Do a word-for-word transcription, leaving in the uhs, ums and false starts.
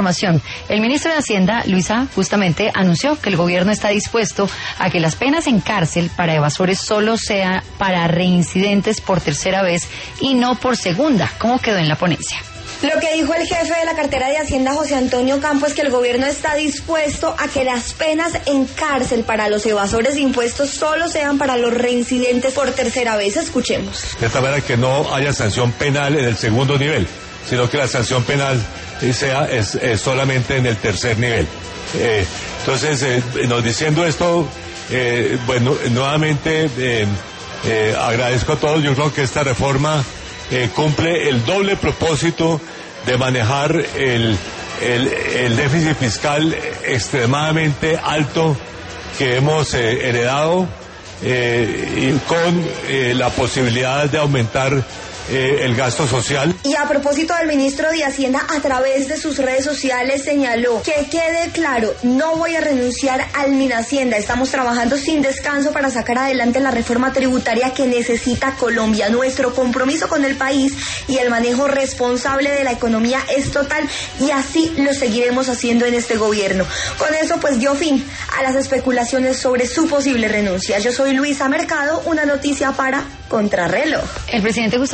información. El ministro de Hacienda, Luisa, justamente anunció que el gobierno está dispuesto a que las penas en cárcel para evasores solo sea para reincidentes por tercera vez y no por segunda, como quedó en la ponencia. Lo que dijo el jefe de la cartera de Hacienda, José Antonio Campo, es que el gobierno está dispuesto a que las penas en cárcel para los evasores de impuestos solo sean para los reincidentes por tercera vez. Escuchemos. De tal manera que no haya sanción penal en el segundo nivel, sino que la sanción penal sea es, es solamente en el tercer nivel. Eh, entonces, eh, nos diciendo esto, eh, bueno, nuevamente eh, eh, agradezco a todos. Yo creo que esta reforma eh, cumple el doble propósito de manejar el, el, el déficit fiscal extremadamente alto que hemos eh, heredado eh, y con eh, la posibilidad de aumentar Eh, el gasto social. Y a propósito del ministro de Hacienda, a través de sus redes sociales señaló que quede claro, no voy a renunciar al Minhacienda, estamos trabajando sin descanso para sacar adelante la reforma tributaria que necesita Colombia. Nuestro compromiso con el país y el manejo responsable de la economía es total y así lo seguiremos haciendo en este gobierno. Con eso pues dio fin a las especulaciones sobre su posible renuncia. Yo soy Luisa Mercado, una noticia para Contrarreloj. El presidente Gustavo